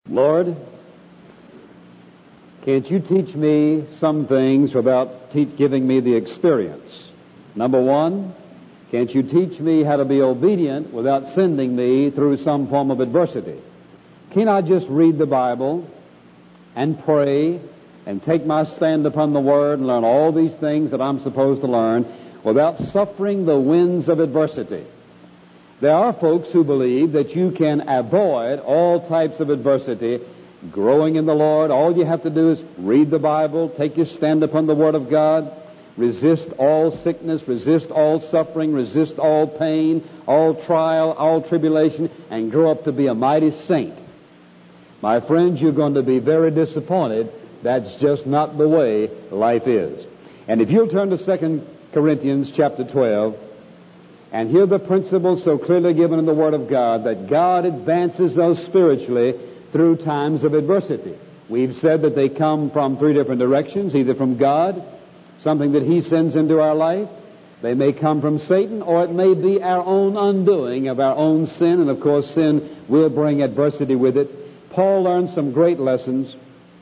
Lord, can't you teach me some things without giving me the experience? Number one, can't you teach me how to be obedient without sending me through some form of adversity? Can I just read the Bible and pray and take my stand upon the Word and learn all these things that I'm supposed to learn without suffering the winds of adversity? There are folks who believe that you can avoid all types of adversity growing in the Lord. All you have to do is read the Bible, take your stand upon the Word of God, resist all sickness, resist all suffering, resist all pain, all trial, all tribulation, and grow up to be a mighty saint. My friends, you're going to be very disappointed. That's just not the way life is. And if you'll turn to 2 Corinthians chapter 12, and hear the principles so clearly given in the Word of God that God advances us spiritually through times of adversity. We've said that they come from three different directions, either from God, something that He sends into our life. They may come from Satan, or it may be our own undoing of our own sin, and of course sin will bring adversity with it. Paul learned some great lessons.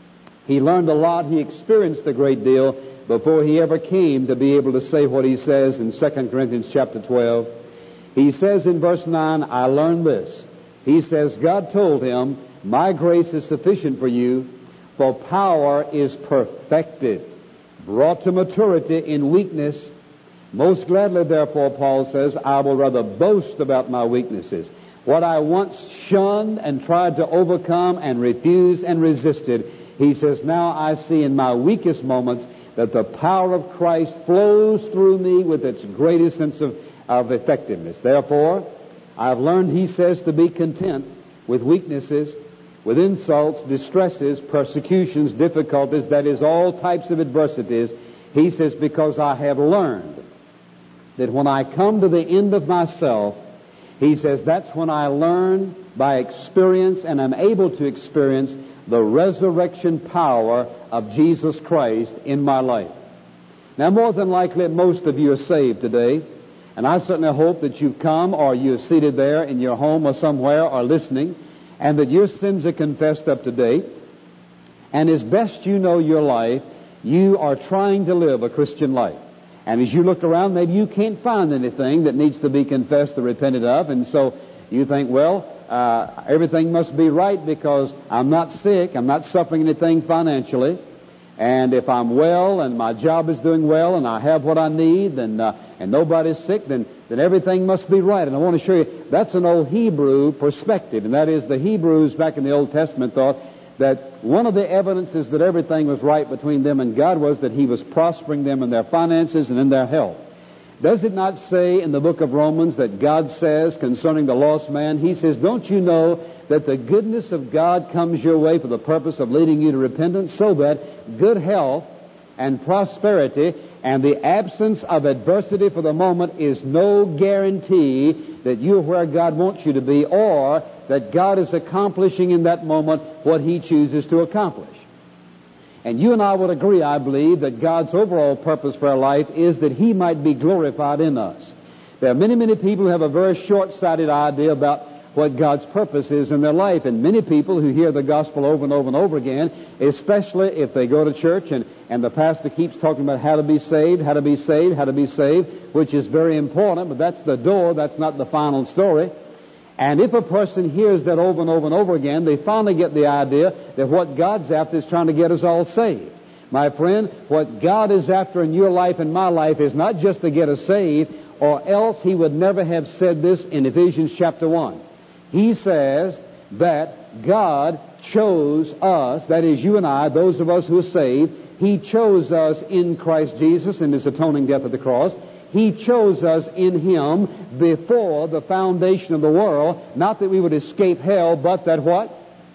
He learned a lot. He experienced a great deal before he ever came to be able to say what he says in 2 Corinthians chapter 12. He says in verse 9, I learned this. He says, God told him, my grace is sufficient for you, for power is perfected, brought to maturity in weakness. Most gladly, therefore, Paul says, I will rather boast about my weaknesses. What I once shunned and tried to overcome and refused and resisted, he says, now I see in my weakest moments that the power of Christ flows through me with its greatest sense of effectiveness. Therefore, I've learned, he says, to be content with weaknesses, with insults, distresses, persecutions, difficulties, that is, all types of adversities. He says, because I have learned that when I come to the end of myself, he says, that's when I learn by experience and am able to experience the resurrection power of Jesus Christ in my life. Now, more than likely, most of you are saved today, and I certainly hope that you've come or you're seated there in your home or somewhere or listening, and that your sins are confessed up to date, and as best you know your life, you are trying to live a Christian life. And as you look around, maybe you can't find anything that needs to be confessed or repented of, and so you think, well, everything must be right because I'm not sick, I'm not suffering anything financially, and if I'm well and my job is doing well and I have what I need and nobody's sick, then everything must be right. And I want to show you, that's an old Hebrew perspective, and that is the Hebrews back in the Old Testament thought that one of the evidences that everything was right between them and God was that He was prospering them in their finances and in their health. Does it not say in the book of Romans that God says concerning the lost man, He says, don't you know that the goodness of God comes your way for the purpose of leading you to repentance, so that good health and prosperity and the absence of adversity for the moment is no guarantee that you're where God wants you to be, or that God is accomplishing in that moment what He chooses to accomplish. And you and I would agree, I believe, that God's overall purpose for our life is that He might be glorified in us. There are many, many people who have a very short-sighted idea about what God's purpose is in their life. And many people who hear the gospel over and over and over again, especially if they go to church and the pastor keeps talking about how to be saved, how to be saved, how to be saved, which is very important, but that's the door, that's not the final story. And if a person hears that over and over and over again, they finally get the idea that what God's after is trying to get us all saved. My friend, what God is after in your life and my life is not just to get us saved, or else He would never have said this in Ephesians chapter 1. He says that God chose us, that is you and I, those of us who are saved, He chose us in Christ Jesus in His atoning death at the cross. He chose us in Him before the foundation of the world, not that we would escape hell, but that what?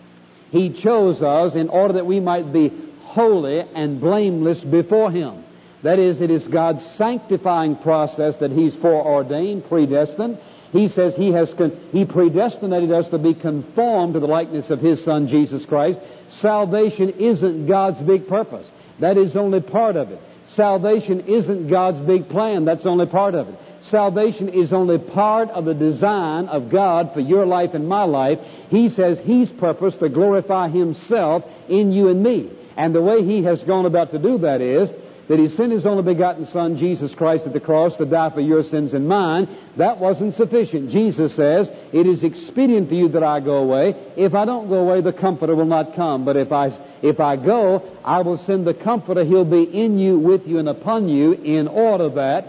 He chose us in order that we might be holy and blameless before Him. That is, it is God's sanctifying process that He's foreordained, predestined. He says He predestinated us to be conformed to the likeness of His Son, Jesus Christ. Salvation isn't God's big purpose. That is only part of it. Salvation isn't God's big plan. That's only part of it. Salvation is only part of the design of God for your life and my life. He says He's purposed to glorify Himself in you and me. And the way He has gone about to do that is that He sent His only begotten Son, Jesus Christ, at the cross to die for your sins and mine. That wasn't sufficient. Jesus says, it is expedient for you that I go away. If I don't go away, the Comforter will not come. But if I go, I will send the Comforter. He'll be in you, with you, and upon you, in order that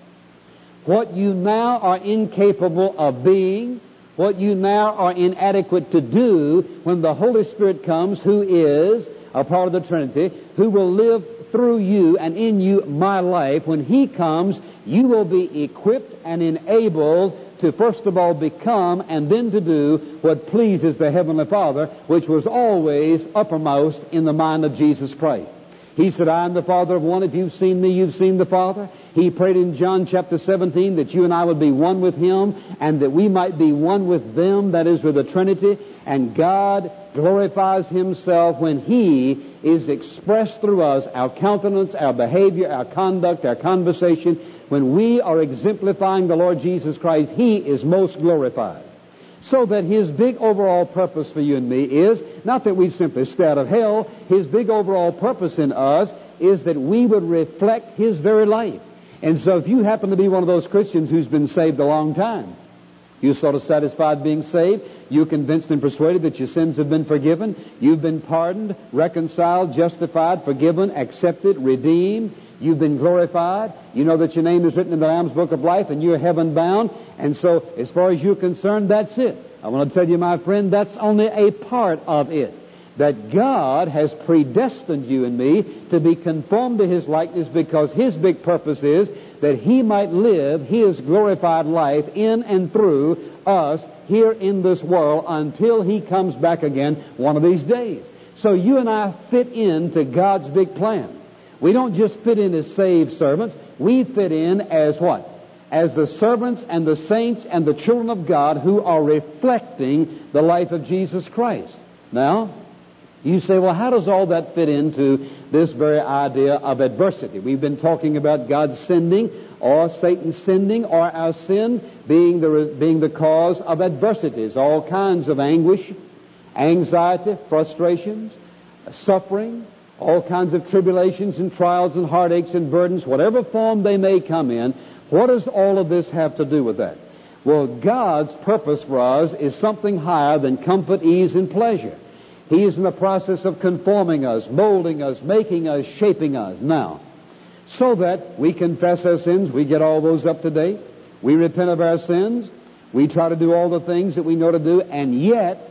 what you now are incapable of being, what you now are inadequate to do, when the Holy Spirit comes, who is a part of the Trinity, who will live through you and in you my life, when He comes, you will be equipped and enabled to first of all become and then to do what pleases the Heavenly Father, which was always uppermost in the mind of Jesus Christ. He said, I am the Father of one. If you've seen me, you've seen the Father. He prayed in John chapter 17 that you and I would be one with Him and that we might be one with them, that is, with the Trinity. And God glorifies Himself when He is expressed through us, our countenance, our behavior, our conduct, our conversation. When we are exemplifying the Lord Jesus Christ, He is most glorified. So that His big overall purpose for you and me is not that we simply stay out of hell. His big overall purpose in us is that we would reflect His very life. And so if you happen to be one of those Christians who's been saved a long time, you're sort of satisfied being saved, you're convinced and persuaded that your sins have been forgiven, you've been pardoned, reconciled, justified, forgiven, accepted, redeemed, you've been glorified, you know that your name is written in the Lamb's Book of Life and you're heaven bound, and so as far as you're concerned, that's it. I want to tell you, my friend, that's only a part of it. That God has predestined you and me to be conformed to His likeness, because His big purpose is that He might live His glorified life in and through us here in this world until He comes back again one of these days. So you and I fit into God's big plan. We don't just fit in as saved servants. We fit in as what? As the servants and the saints and the children of God who are reflecting the life of Jesus Christ. Now, you say, well, how does all that fit into this very idea of adversity? We've been talking about God sending, or Satan sending, or our sin being the cause of adversities, all kinds of anguish, anxiety, frustrations, suffering, all kinds of tribulations and trials and heartaches and burdens, whatever form they may come in. What does all of this have to do with that? Well, God's purpose for us is something higher than comfort, ease, and pleasure. He is in the process of conforming us, molding us, making us, shaping us now, so that we confess our sins, we get all those up to date, we repent of our sins, we try to do all the things that we know to do, and yet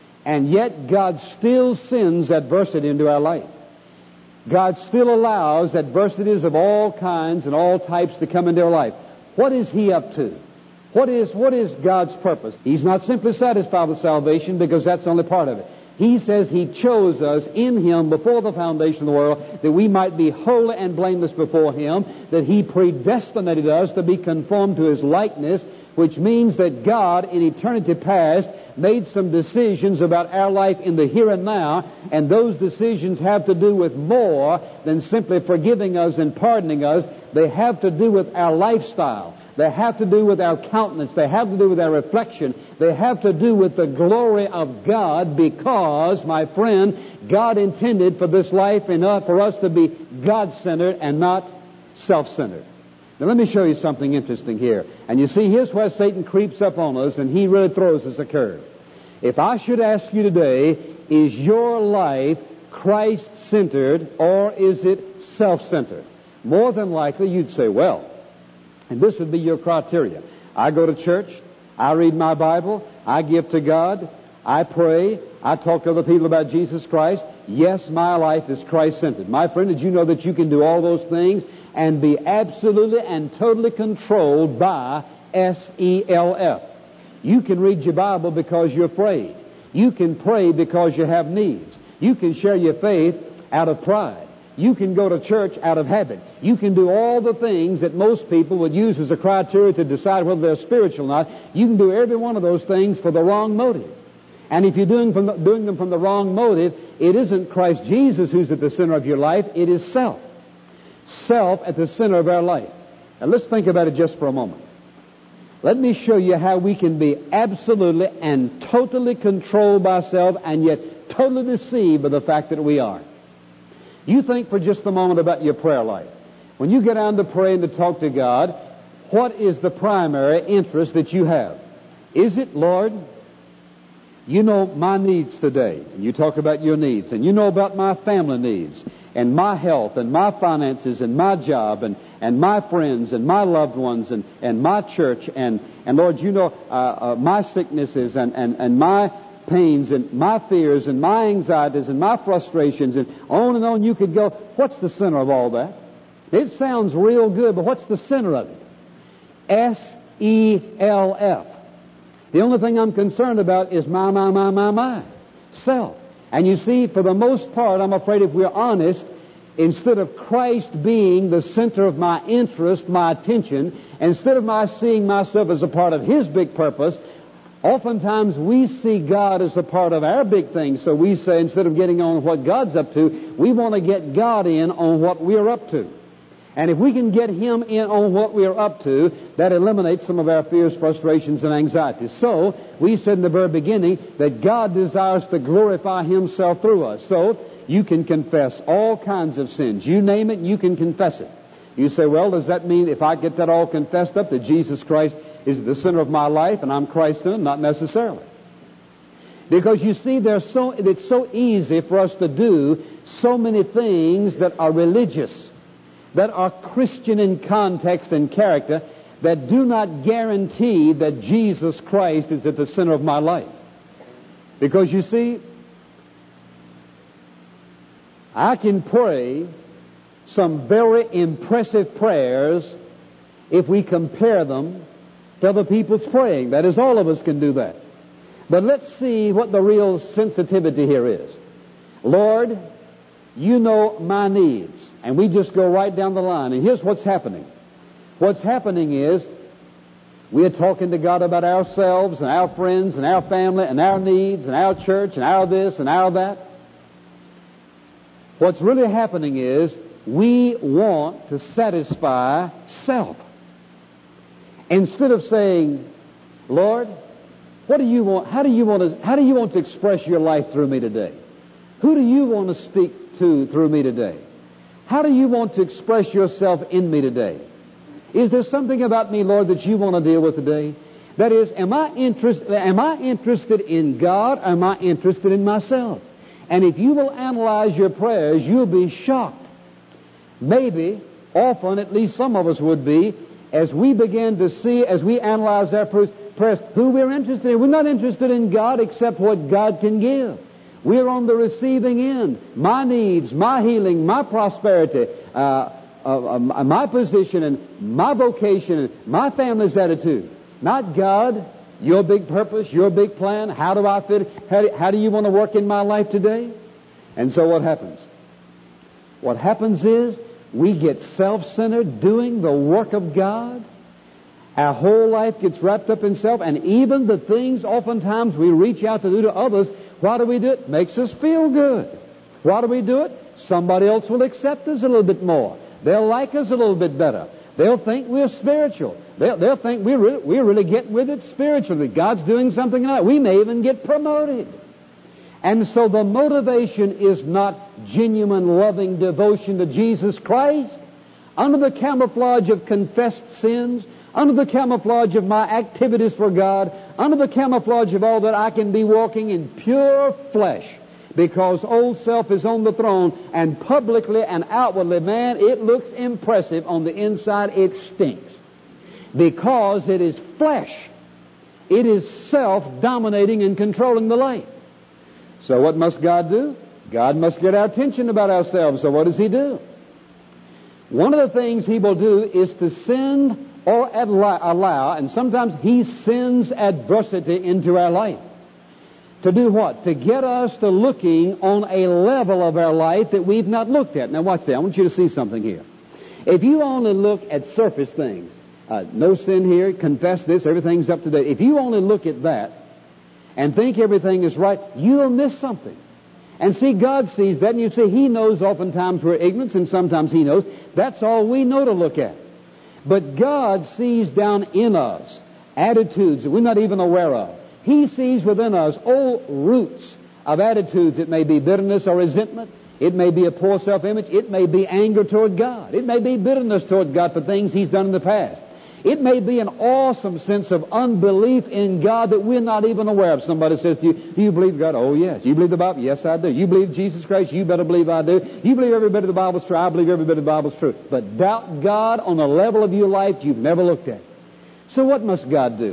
God still sends adversity into our life. God still allows adversities of all kinds and all types to come into our life. What is He up to? What is God's purpose? He's not simply satisfied with salvation, because that's only part of it. He says He chose us in Him before the foundation of the world that we might be holy and blameless before Him, that He predestinated us to be conformed to His likeness, which means that God in eternity past made some decisions about our life in the here and now, and those decisions have to do with more than simply forgiving us and pardoning us. They have to do with our lifestyle. They have to do with our countenance. They have to do with our reflection. They have to do with the glory of God, because, my friend, God intended for this life and for us to be God-centered and not self-centered. Now let me show you something interesting here. And you see, here's where Satan creeps up on us, and he really throws us a curve. If I should ask you today, is your life Christ-centered or is it self-centered? More than likely you'd say, well, and this would be your criteria. I go to church, I read my Bible, I give to God, I pray, I talk to other people about Jesus Christ. Yes, my life is Christ-centered. My friend, did you know that you can do all those things and be absolutely and totally controlled by SELF? You can read your Bible because you're afraid. You can pray because you have needs. You can share your faith out of pride. You can go to church out of habit. You can do all the things that most people would use as a criteria to decide whether they're spiritual or not. You can do every one of those things for the wrong motive. And if you're doing them from the wrong motive, it isn't Christ Jesus who's at the center of your life, it is self. self at the center of our life. Now let's think about it just for a moment. Let me show you how we can be absolutely and totally controlled by self and yet totally deceived by the fact that we are. You think for just a moment about your prayer life. When you get down to pray and to talk to God, what is the primary interest that you have? Is it, Lord, you know my needs today, and you talk about your needs, and you know about my family needs, and my health, and my finances, and my job, and my friends, and my loved ones, and my church, and Lord, you know my sicknesses, and my pains, and my fears, and my anxieties, and my frustrations, and on you could go. What's the center of all that? It sounds real good, but what's the center of it? S-E-L-F. The only thing I'm concerned about is my, self. And you see, for the most part, I'm afraid if we're honest, instead of Christ being the center of my interest, my attention, instead of my seeing myself as a part of His big purpose, oftentimes we see God as a part of our big thing. So we say, instead of getting on what God's up to, we want to get God in on what we're up to. And if we can get Him in on what we're up to, that eliminates some of our fears, frustrations, and anxieties. So, we said in the very beginning that God desires to glorify Himself through us. So, you can confess all kinds of sins. You name it, you can confess it. You say, well, does that mean if I get that all confessed up that Jesus Christ is at the center of my life and I'm Christ's in it? Not necessarily. Because you see, it's so easy for us to do so many things that are religious, that are Christian in context and character, that do not guarantee that Jesus Christ is at the center of my life. Because you see, I can pray some very impressive prayers if we compare them to other people's praying. That is, all of us can do that. But let's see what the real sensitivity here is. Lord, you know my needs. And we just go right down the line. And here's what's happening. What's happening is we are talking to God about ourselves and our friends and our family and our needs and our church and our this and our that. What's really happening is we want to satisfy self. Instead of saying, Lord, what do you want? How do you want to express your life through me today? Who do you want to speak to through me today? How do you want to express yourself in me today? Is there something about me, Lord, that you want to deal with today? That is, am I interested in God, or am I interested in myself? And if you will analyze your prayers, you'll be shocked. Maybe, often, at least some of us would be, as we begin to see, as we analyze our prayers, who we're interested in. We're not interested in God except what God can give. We're on the receiving end. My needs, my healing, my prosperity, my position and my vocation and my family's attitude. Not God, your big purpose, your big plan. How do I fit? How do you want to work in my life today? And so what happens? What happens is we get self-centered doing the work of God. Our whole life gets wrapped up in self, and even the things oftentimes we reach out to do to others, why do we do it? Makes us feel good. Why do we do it? Somebody else will accept us a little bit more. They'll like us a little bit better. They'll think we're spiritual. They'll think we're really getting with it spiritually. God's doing something like that. We may even get promoted. And so the motivation is not genuine loving devotion to Jesus Christ. Under the camouflage of confessed sins, under the camouflage of my activities for God, under the camouflage of all that, I can be walking in pure flesh because old self is on the throne, and publicly and outwardly, man, it looks impressive. On the inside, it stinks because it is flesh. It is self dominating and controlling the life. So what must God do? God must get our attention about ourselves. So what does He do? One of the things He will do is to send or allow, and sometimes He sends adversity into our life. To do what? To get us to looking on a level of our life that we've not looked at. Now watch that. I want you to see something here. If you only look at surface things, no sin here, confess this, everything's up to date. If you only look at that and think everything is right, you'll miss something. And see, God sees that, and you say He knows oftentimes we're ignorant, and sometimes He knows. That's all we know to look at. But God sees down in us attitudes that we're not even aware of. He sees within us old roots of attitudes. It may be bitterness or resentment. It may be a poor self-image. It may be anger toward God. It may be bitterness toward God for things He's done in the past. It may be an awesome sense of unbelief in God that we're not even aware of. Somebody says to you, do you believe God? Oh, yes. You believe the Bible? Yes, I do. You believe Jesus Christ? You better believe I do. You believe every bit of the Bible's true? I believe every bit of the Bible's true. But doubt God on a level of your life you've never looked at. So what must God do?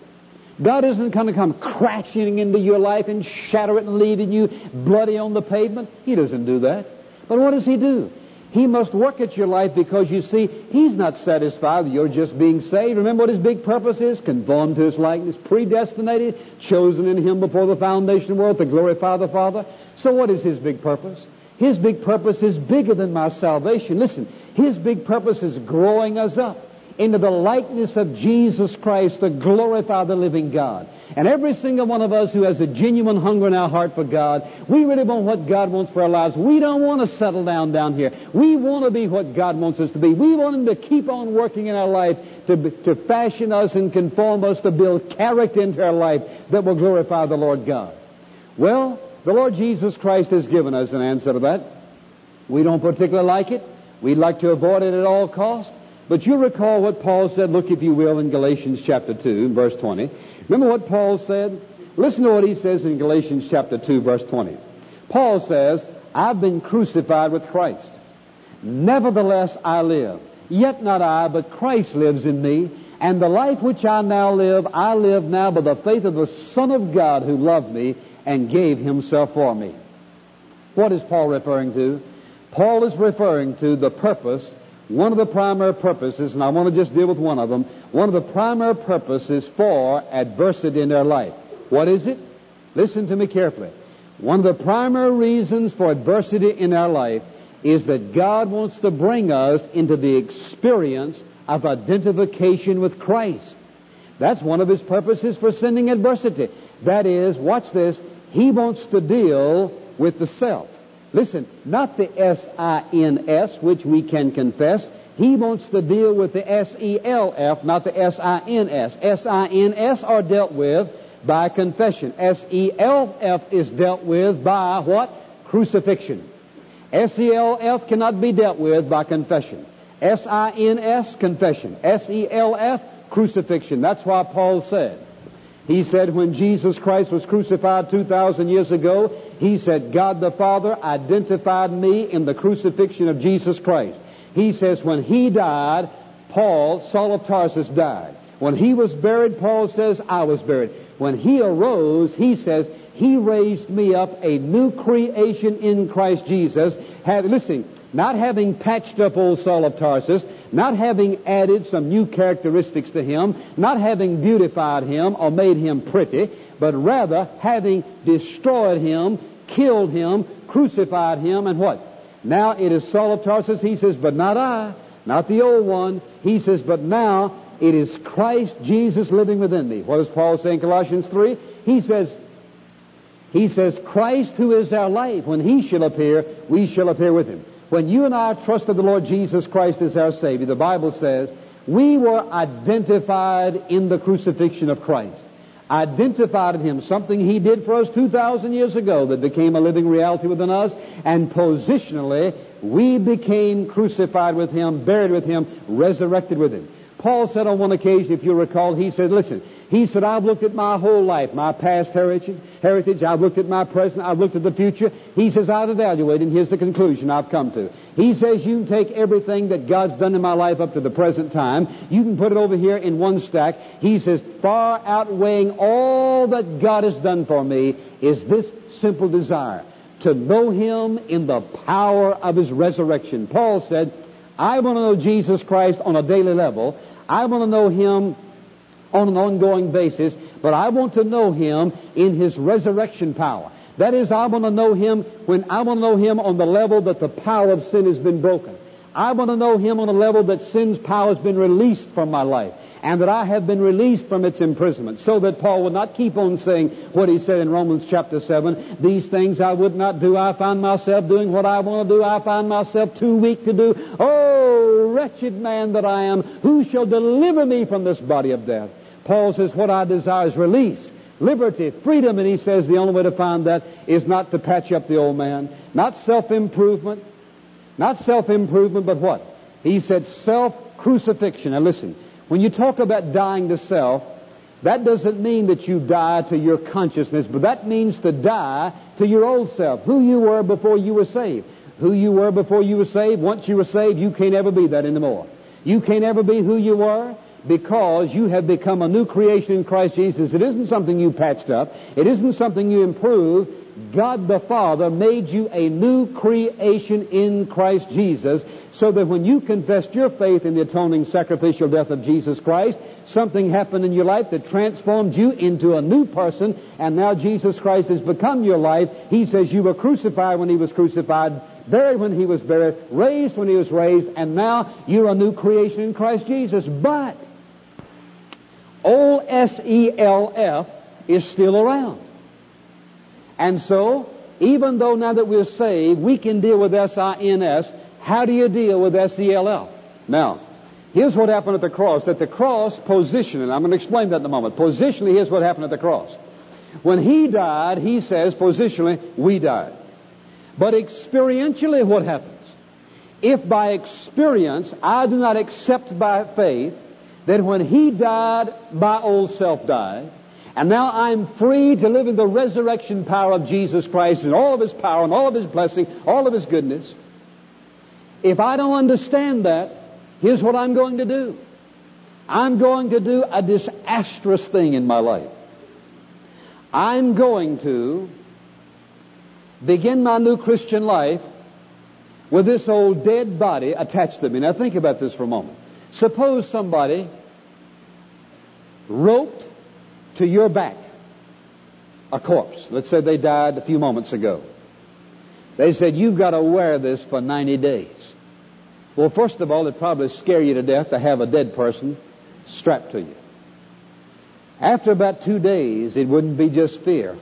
God isn't going to come crashing into your life and shatter it and leaving you bloody on the pavement. He doesn't do that. But what does He do? He must work at your life because, you see, He's not satisfied with your just being saved. Remember what His big purpose is? Conformed to His likeness, predestinated, chosen in Him before the foundation of the world to glorify the Father. So what is His big purpose? His big purpose is bigger than my salvation. Listen, His big purpose is growing us up into the likeness of Jesus Christ to glorify the living God. And every single one of us who has a genuine hunger in our heart for God, we really want what God wants for our lives. We don't want to settle down here. We want to be what God wants us to be. We want Him to keep on working in our life to fashion us and conform us, to build character into our life that will glorify the Lord God. Well, the Lord Jesus Christ has given us an answer to that. We don't particularly like it. We'd like to avoid it at all costs. But you recall what Paul said, look if you will, in Galatians chapter 2, verse 20. Remember what Paul said? Listen to what he says in Galatians chapter 2, verse 20. Paul says, I've been crucified with Christ. Nevertheless I live. Yet not I, but Christ lives in me. And the life which I now live, I live now by the faith of the Son of God who loved me and gave Himself for me. What is Paul referring to? Paul is referring to the purpose. One of the primary purposes, and I want to just deal with one of them, one of the primary purposes for adversity in their life. What is it? Listen to me carefully. One of the primary reasons for adversity in our life is that God wants to bring us into the experience of identification with Christ. That's one of His purposes for sending adversity. That is, watch this, He wants to deal with the self. Listen, not the S-I-N-S, which we can confess. He wants to deal with the S-E-L-F, not the S-I-N-S. S-I-N-S are dealt with by confession. S-E-L-F is dealt with by what? Crucifixion. S-E-L-F cannot be dealt with by confession. S-I-N-S, confession. S-E-L-F, crucifixion. That's why Paul said, he said when Jesus Christ was crucified 2,000 years ago, He said, God the Father identified me in the crucifixion of Jesus Christ. He says when He died, Saul of Tarsus died. When He was buried, Paul says, I was buried. When He arose, he says, He raised me up a new creation in Christ Jesus. Listen, not having patched up old Saul of Tarsus, not having added some new characteristics to him, not having beautified him or made him pretty, but rather having destroyed him, killed him, crucified him, and what? Now it is Saul of Tarsus, he says, but not I, not the old one. He says, but now it is Christ Jesus living within me. What does Paul say in Colossians 3? He says, Christ who is our life, when He shall appear, we shall appear with Him. When you and I trusted the Lord Jesus Christ as our Savior, the Bible says, we were identified in the crucifixion of Christ. Identified in Him, something He did for us 2,000 years ago that became a living reality within us, and positionally, we became crucified with Him, buried with Him, resurrected with Him. Paul said on one occasion, if you recall, he said, listen, he said, I've looked at my whole life, my past heritage, I've looked at my present, I've looked at the future. He says, I've evaluated, and here's the conclusion I've come to. He says, you can take everything that God's done in my life up to the present time, you can put it over here in one stack. He says, far outweighing all that God has done for me is this simple desire, to know Him in the power of His resurrection. Paul said, I want to know Jesus Christ on a daily level. I want to know Him on an ongoing basis, but I want to know Him in His resurrection power. That is, I want to know Him on the level that the power of sin has been broken. I want to know Him on a level that sin's power has been released from my life, and that I have been released from its imprisonment, so that Paul would not keep on saying what he said in Romans chapter 7, these things I would not do, I find myself doing what I want to do, I find myself too weak to do. Oh, wretched man that I am, who shall deliver me from this body of death? Paul says, what I desire is release, liberty, freedom, and he says the only way to find that is not to patch up the old man, not self-improvement, but what? He said self-crucifixion. Now listen, when you talk about dying to self, that doesn't mean that you die to your consciousness, but that means to die to your old self, who you were before you were saved. Who you were before you were saved, once you were saved, you can't ever be that anymore. You can't ever be who you were, because you have become a new creation in Christ Jesus. It isn't something you patched up. It isn't something you improved. God the Father made you a new creation in Christ Jesus, so that when you confessed your faith in the atoning sacrificial death of Jesus Christ, something happened in your life that transformed you into a new person, and now Jesus Christ has become your life. He says you were crucified when He was crucified, buried when He was buried, raised when He was raised, and now you're a new creation in Christ Jesus. But old SELF is still around. And so, even though now that we're saved, we can deal with SINS, how do you deal with SELF? Now, here's what happened at the cross. At the cross, positionally, I'm going to explain that in a moment. Positionally, here's what happened at the cross. When He died, He says, positionally, we died. But experientially, what happens? If by experience I do not accept by faith that when He died, my old self died, and now I'm free to live in the resurrection power of Jesus Christ and all of His power and all of His blessing, all of His goodness. If I don't understand that, here's what I'm going to do. I'm going to do a disastrous thing in my life. I'm going to begin my new Christian life with this old dead body attached to me. Now think about this for a moment. Suppose somebody roped to your back a corpse. Let's say they died a few moments ago. They said, you've got to wear this for 90 days. Well, first of all, it'd probably scare you to death to have a dead person strapped to you. After about 2 days, it wouldn't be just fear.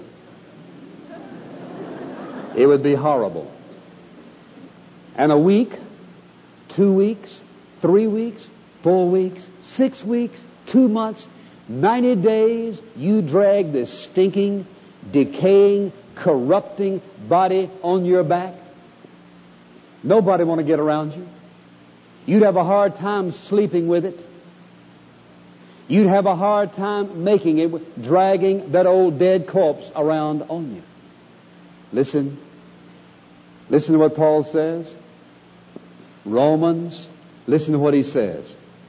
It would be horrible. And a week, 2 weeks, 3 weeks, 4 weeks, 6 weeks, 2 months, 90 days, you drag this stinking, decaying, corrupting body on your back. Nobody want to get around you. You'd have a hard time sleeping with it. You'd have a hard time making it, dragging that old dead corpse around on you. Listen to what Paul says. Romans, listen to what he says.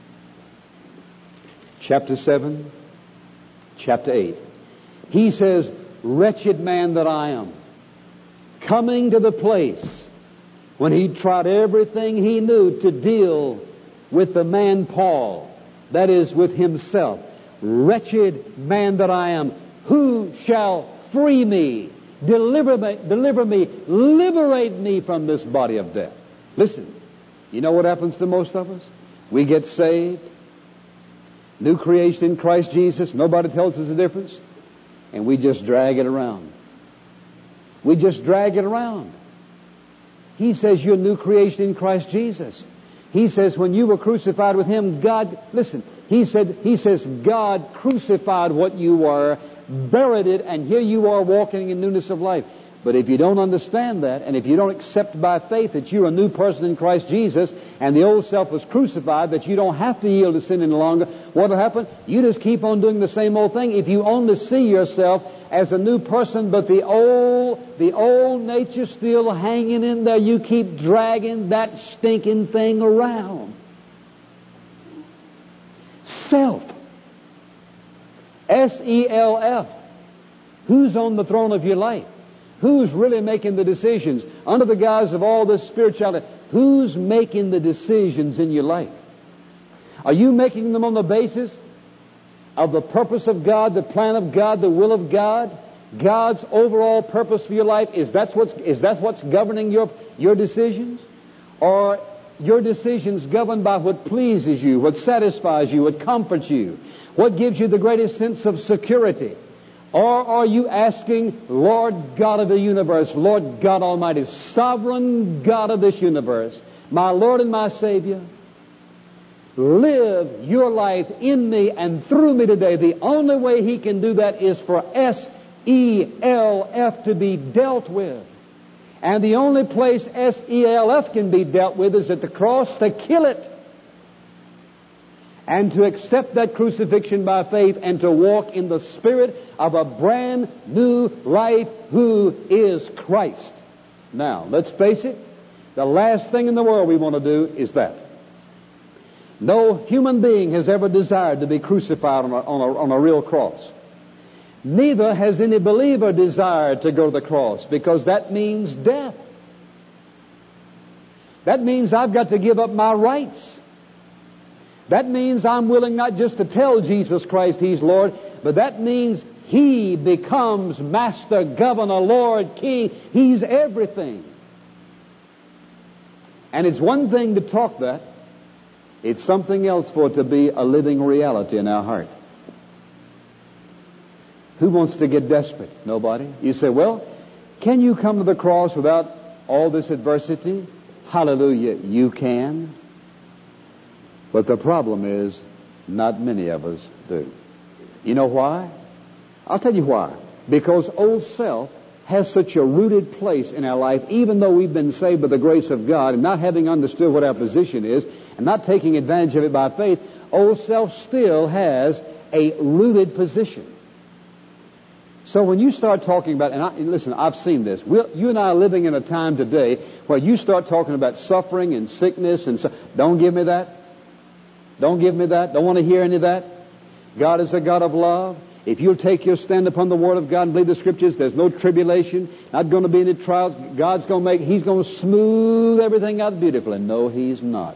Chapter 7, chapter 8. He says, wretched man that I am, coming to the place when he tried everything he knew to deal with the man Paul, that is, with himself. Wretched man that I am, who shall free me, deliver me, liberate me from this body of death? Listen, you know what happens to most of us? We get saved, new creation in Christ Jesus, nobody tells us the difference, and we just drag it around. We just drag it around. He says you're a new creation in Christ Jesus. He says when you were crucified with Him, God, listen, He says God crucified what you were, buried it, and here you are walking in newness of life. But if you don't understand that, and if you don't accept by faith that you're a new person in Christ Jesus, and the old self was crucified, that you don't have to yield to sin any longer, what will happen? You just keep on doing the same old thing. If you only see yourself as a new person, but the old nature still hanging in there, you keep dragging that stinking thing around. Self. S-E-L-F. Who's on the throne of your life? Who's really making the decisions? Under the guise of all this spirituality, who's making the decisions in your life? Are you making them on the basis of the purpose of God, the plan of God, the will of God, God's overall purpose for your life? Is that what's governing your decisions? Or your decisions governed by what pleases you, what satisfies you, what comforts you, what gives you the greatest sense of security? Or are you asking, Lord God of the universe, Lord God Almighty, sovereign God of this universe, my Lord and my Savior, live your life in me and through me today. The only way He can do that is for S-E-L-F to be dealt with. And the only place S-E-L-F can be dealt with is at the cross, to kill it. And to accept that crucifixion by faith and to walk in the spirit of a brand new life who is Christ. Now, let's face it, the last thing in the world we want to do is that. No human being has ever desired to be crucified on a real cross. Neither has any believer desired to go to the cross, because that means death. That means I've got to give up my rights. That means I'm willing not just to tell Jesus Christ He's Lord, but that means He becomes Master, Governor, Lord, King. He's everything. And it's one thing to talk that. It's something else for it to be a living reality in our heart. Who wants to get desperate? Nobody. You say, well, can you come to the cross without all this adversity? Hallelujah, you can. But the problem is, not many of us do. You know why? I'll tell you why. Because old self has such a rooted place in our life, even though we've been saved by the grace of God, and not having understood what our position is, and not taking advantage of it by faith, old self still has a rooted position. So when you start talking about, listen, I've seen this. You and I are living in a time today where you start talking about suffering and sickness and don't give me that. Don't give me that. Don't want to hear any of that. God is a God of love. If you'll take your stand upon the Word of God and believe the Scriptures, there's no tribulation, not going to be any trials. He's going to smooth everything out beautifully. No, He's not.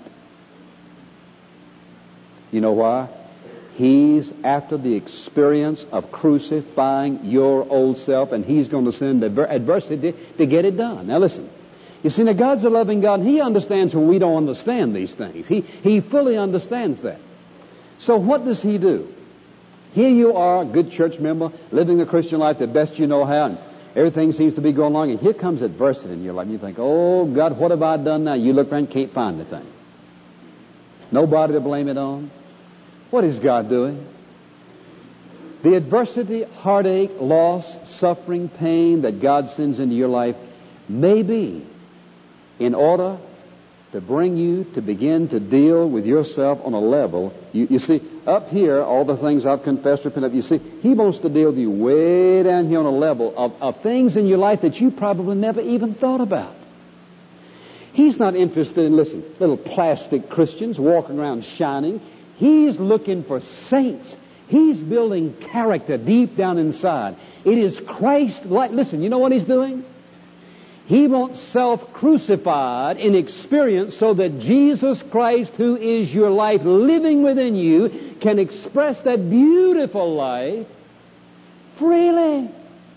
You know why? He's after the experience of crucifying your old self, and He's going to send adversity to get it done. Now listen. You see, now God's a loving God. He understands when we don't understand these things. He fully understands that. So what does He do? Here you are, a good church member, living a Christian life the best you know how, and everything seems to be going along, and here comes adversity in your life. And you think, oh, God, what have I done now? You look around, can't find anything. Nobody to blame it on. What is God doing? The adversity, heartache, loss, suffering, pain that God sends into your life may be in order to bring you to begin to deal with yourself on a level. You see, up here, all the things I've confessed, repent of, you see, He wants to deal with you way down here on a level of things in your life that you probably never even thought about. He's not interested in, listen, little plastic Christians walking around shining. He's looking for saints. He's building character deep down inside. It is Christ-like. Listen, you know what He's doing? He wants self crucified in experience so that Jesus Christ, who is your life living within you, can express that beautiful life freely.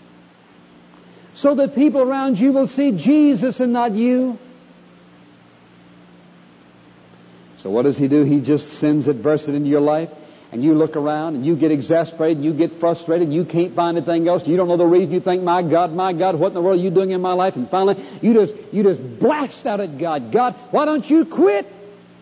So that people around you will see Jesus and not you. So what does He do? He just sends adversity into your life, and you look around and you get exasperated and you get frustrated and you can't find anything else. You don't know the reason. You think, my God, what in the world are you doing in my life? And finally, you just blast out at God. God, why don't you quit?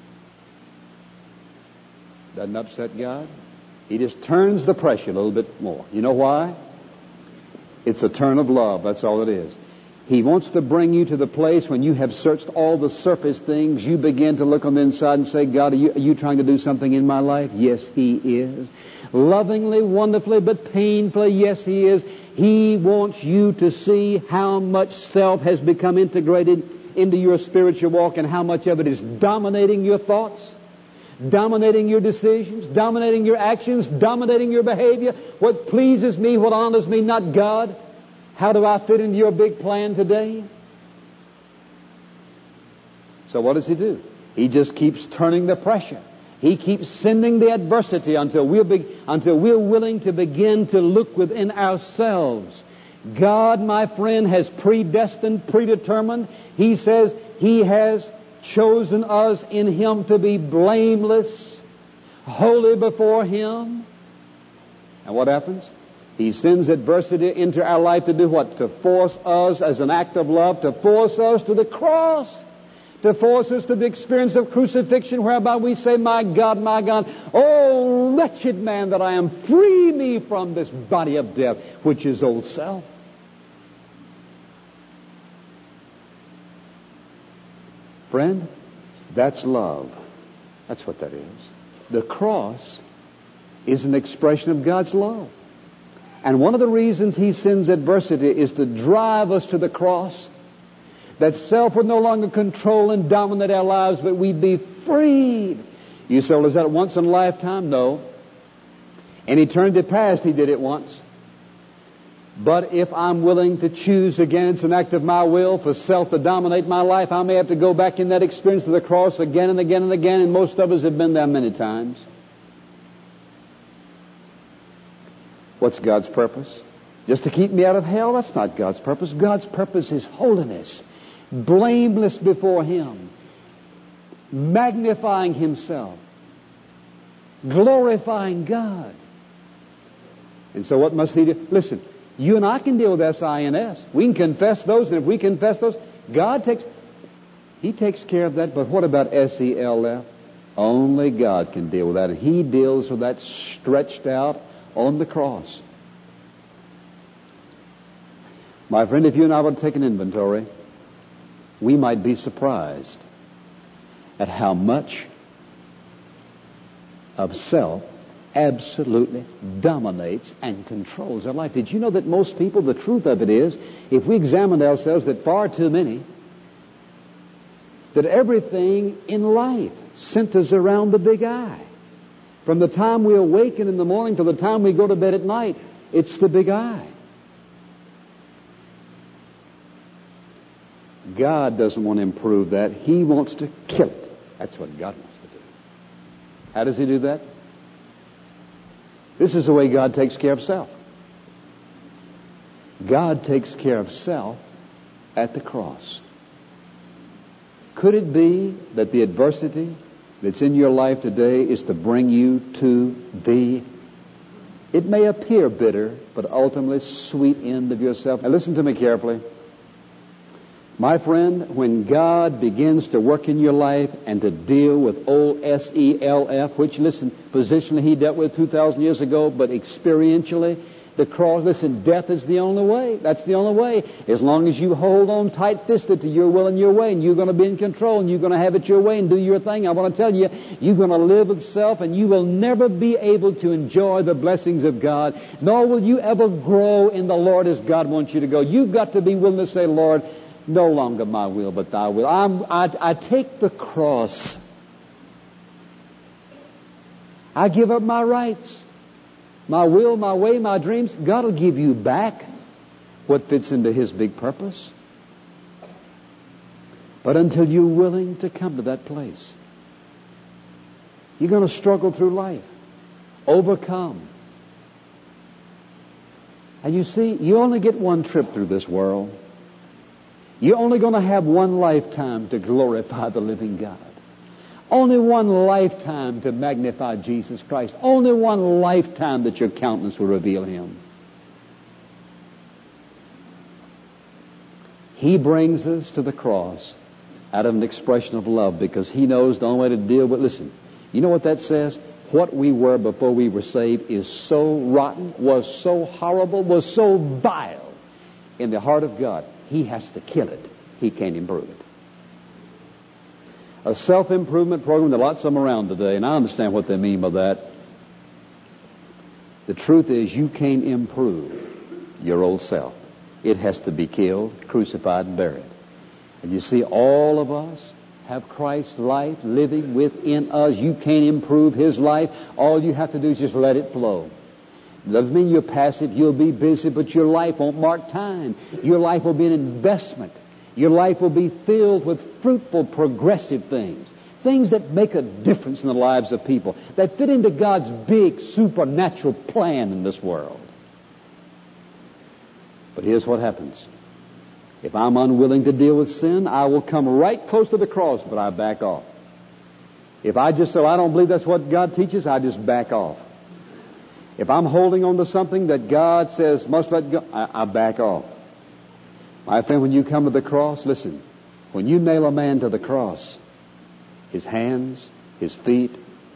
Doesn't upset God. He just turns the pressure a little bit more. You know why? It's a turn of love. That's all it is. He wants to bring you to the place when you have searched all the surface things, you begin to look on the inside and say, God, are you trying to do something in my life? Yes, He is. Lovingly, wonderfully, but painfully, yes, He is. He wants you to see how much self has become integrated into your spiritual walk and how much of it is dominating your thoughts, dominating your decisions, dominating your actions, dominating your behavior. What pleases me, what honors me, not God. How do I fit into your big plan today? So what does He do? He just keeps turning the pressure. He keeps sending the adversity until we're willing to begin to look within ourselves. God, my friend, has predestined, predetermined. He says He has chosen us in Him to be blameless, holy before Him. And what happens? He sends adversity into our life to do what? To force us, as an act of love, to force us to the cross. To force us to the experience of crucifixion, whereby we say, my God, oh wretched man that I am, free me from this body of death, which is old self. Friend, that's love. That's what that is. The cross is an expression of God's love. And one of the reasons He sends adversity is to drive us to the cross, that self would no longer control and dominate our lives, but we'd be freed. You say, well, is that once in a lifetime? No. In eternity past, He did it once. But if I'm willing to choose again, it's an act of my will for self to dominate my life, I may have to go back in that experience of the cross again and again and again, and most of us have been there many times. What's God's purpose? Just to keep me out of hell? That's not God's purpose. God's purpose is holiness, blameless before Him, magnifying Himself, glorifying God. And so what must He do? Listen, you and I can deal with S-I-N-S. We can confess those, and if we confess those, He takes care of that. But what about S-E-L-F? Only God can deal with that, and He deals with that stretched out on the cross. My friend, if you and I were to take an inventory, we might be surprised at how much of self absolutely dominates and controls our life. Did you know that most people, the truth of it is, if we examined ourselves, that far too many, that everything in life centers around the big I. From the time we awaken in the morning to the time we go to bed at night, it's the big I. God doesn't want to improve that. He wants to kill it. That's what God wants to do. How does He do that? This is the way God takes care of self. God takes care of self at the cross. Could it be that the adversity that's in your life today is to bring you to the, it may appear bitter, but ultimately sweet end of yourself? Now listen to me carefully. My friend, when God begins to work in your life and to deal with old S-E-L-F, which, listen, positionally He dealt with 2,000 years ago, but experientially, the cross, listen, death is the only way. That's the only way. As long as you hold on tight-fisted to your will and your way, and you're going to be in control, and you're going to have it your way and do your thing, I want to tell you, you're going to live with self, and you will never be able to enjoy the blessings of God, nor will you ever grow in the Lord as God wants you to go. You've got to be willing to say, Lord, no longer my will, but Thy will. I take the cross. I give up my rights. My will, my way, my dreams. God will give you back what fits into His big purpose. But until you're willing to come to that place, you're going to struggle through life. Overcome. And you see, you only get one trip through this world. You're only going to have one lifetime to glorify the living God. Only one lifetime to magnify Jesus Christ. Only one lifetime that your countenance will reveal Him. He brings us to the cross out of an expression of love because He knows the only way to deal with. Listen, you know what that says? What we were before we were saved is so rotten, was so horrible, was so vile in the heart of God. He has to kill it. He can't improve it. A self-improvement program, there are lots of them around today, and I understand what they mean by that. The truth is, you can't improve your old self. It has to be killed, crucified, and buried. And you see, all of us have Christ's life living within us. You can't improve His life. All you have to do is just let it flow. It doesn't mean you're passive. You'll be busy, but your life won't mark time. Your life will be an investment. Your life will be filled with fruitful, progressive things. Things that make a difference in the lives of people. That fit into God's big, supernatural plan in this world. But here's what happens. If I'm unwilling to deal with sin, I will come right close to the cross, but I back off. If I just say, I don't believe that's what God teaches, I just back off. If I'm holding on to something that God says must let go, I back off. My friend, when you come to the cross, listen, when you nail a man to the cross, his hands, his feet,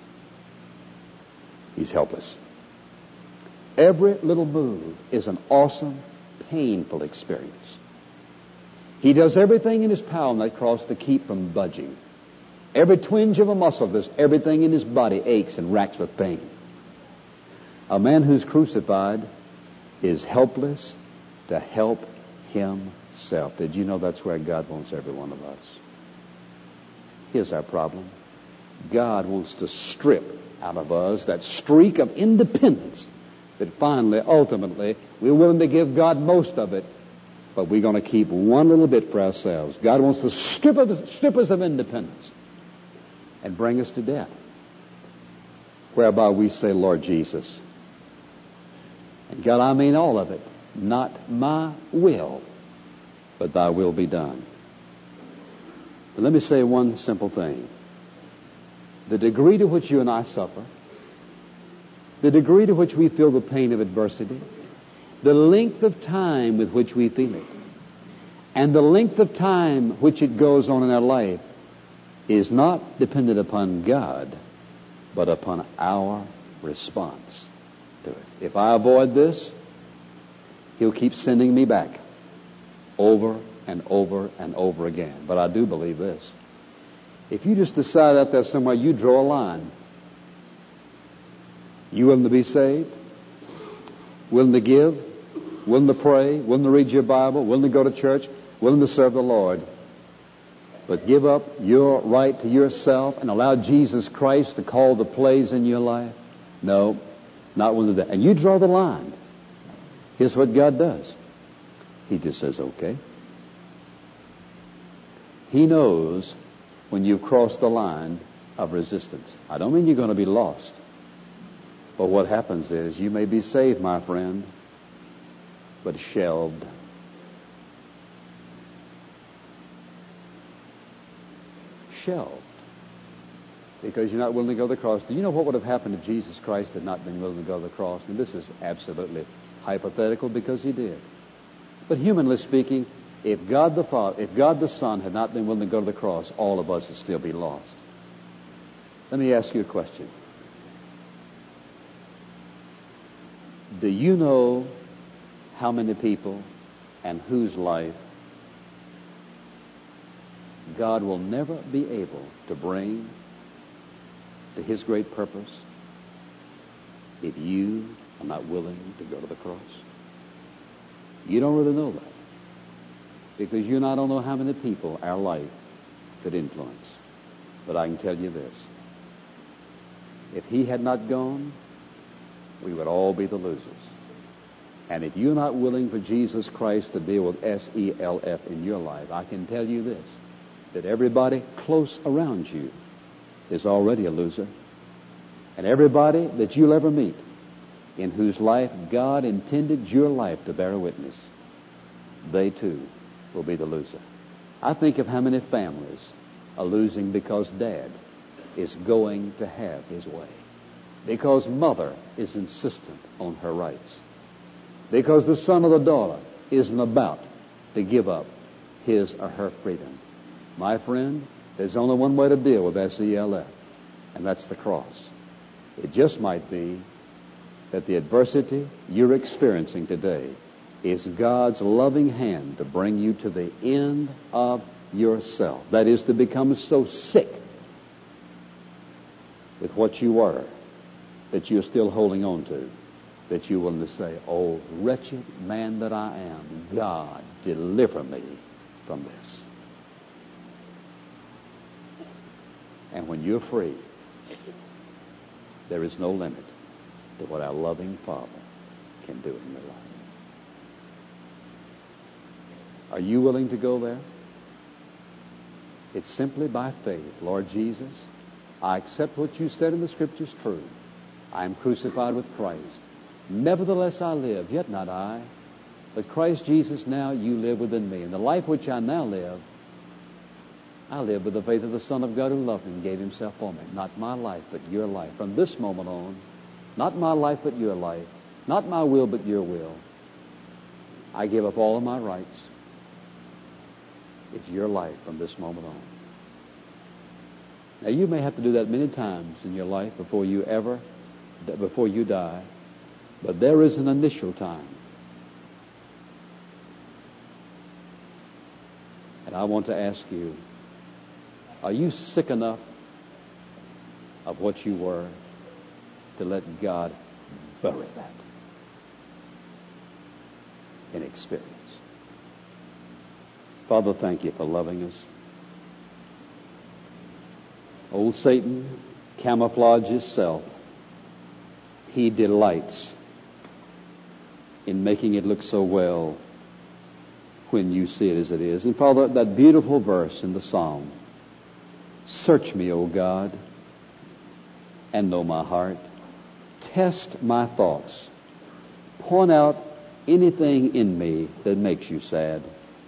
he's helpless. Every little move is an awesome, painful experience. He does everything in his power on that cross to keep from budging. Every twinge of a muscle, there's everything in his body aches and racks with pain. A man who's crucified is helpless to help himself. Did you know that's where God wants every one of us? Here's our problem. God wants to strip out of us that streak of independence that finally, ultimately, we're willing to give God most of it, but we're going to keep one little bit for ourselves. God wants to strip us of independence and bring us to death, whereby we say, Lord Jesus, and God, I mean all of it, not my will, but thy will be done. But let me say one simple thing. The degree to which you and I suffer, the degree to which we feel the pain of adversity, the length of time with which we feel it, and the length of time which it goes on in our life is not dependent upon God, but upon our response to it. If I avoid this, He'll keep sending me back over and over and over again. But I do believe this. If you just decide out there somewhere, you draw a line. You willing to be saved? Willing to give? Willing to pray? Willing to read your Bible? Willing to go to church? Willing to serve the Lord? But give up your right to yourself and allow Jesus Christ to call the plays in your life? No, not willing to do that. And you draw the line. Here's what God does. He just says, okay. He knows when you've crossed the line of resistance. I don't mean you're going to be lost. But what happens is you may be saved, my friend, but shelved. Shelved. Because you're not willing to go to the cross. Do you know what would have happened if Jesus Christ had not been willing to go to the cross? And this is absolutely hypothetical because He did. But humanly speaking, if God the Father, if God the Son had not been willing to go to the cross, all of us would still be lost. Let me ask you a question. Do you know how many people and whose life God will never be able to bring to His great purpose if you are not willing to go to the cross? You don't really know that because you and I don't know how many people our life could influence. But I can tell you this. If He had not gone, we would all be the losers. And if you're not willing for Jesus Christ to deal with SELF in your life, I can tell you this, that everybody close around you is already a loser. And everybody that you'll ever meet in whose life God intended your life to bear witness, they too will be the loser. I think of how many families are losing because Dad is going to have his way. Because mother is insistent on her rights. Because the son or the daughter isn't about to give up his or her freedom. My friend, there's only one way to deal with SELF, and that's the cross. It just might be that the adversity you're experiencing today is God's loving hand to bring you to the end of yourself. That is, to become so sick with what you were that you're still holding on to, that you're willing to say, oh, wretched man that I am, God, deliver me from this. And when you're free, there is no limit to what our loving Father can do in your life. Are you willing to go there? It's simply by faith. Lord Jesus, I accept what you said in the Scriptures true. I am crucified with Christ. Nevertheless I live, yet not I, But Christ Jesus, now you live within me. And the life which I now live, I live with the faith of the Son of God who loved me and gave himself for me. Not my life, but your life. From this moment on, not my life, but your life. Not my will, but your will. I give up all of my rights. It's your life from this moment on. Now, you may have to do that many times in your life before you die. But there is an initial time. And I want to ask you, are you sick enough of what you were to let God bury that in experience? Father, thank you for loving us. Old Satan camouflages self. He delights in making it look so well when you see it as it is. And Father, that beautiful verse in the Psalm, search me, O God, and know my heart. Test my thoughts. Point out anything in me that makes you sad.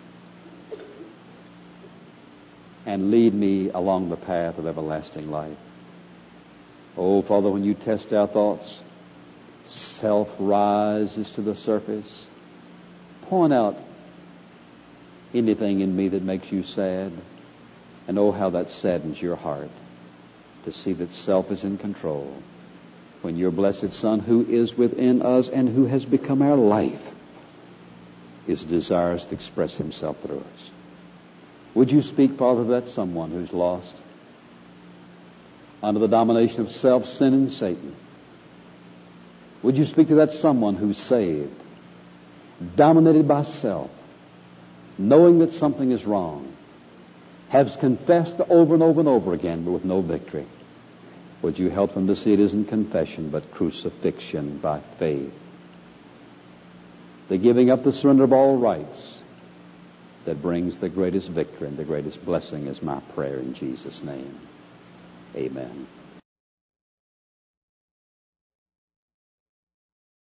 And lead me along the path of everlasting life. Oh, Father, when you test our thoughts, self rises to the surface. Point out anything in me that makes you sad. And oh, how that saddens your heart to see that self is in control when your blessed Son, who is within us and who has become our life, is desirous to express himself through us. Would you speak, Father, to that someone who's lost under the domination of self, sin, and Satan? Would you speak to that someone who's saved, dominated by self, knowing that something is wrong, has confessed over and over and over again, but with no victory? Would you help them to see it isn't confession, but crucifixion by faith? The giving up, the surrender of all rights that brings the greatest victory and the greatest blessing is my prayer in Jesus' name. Amen.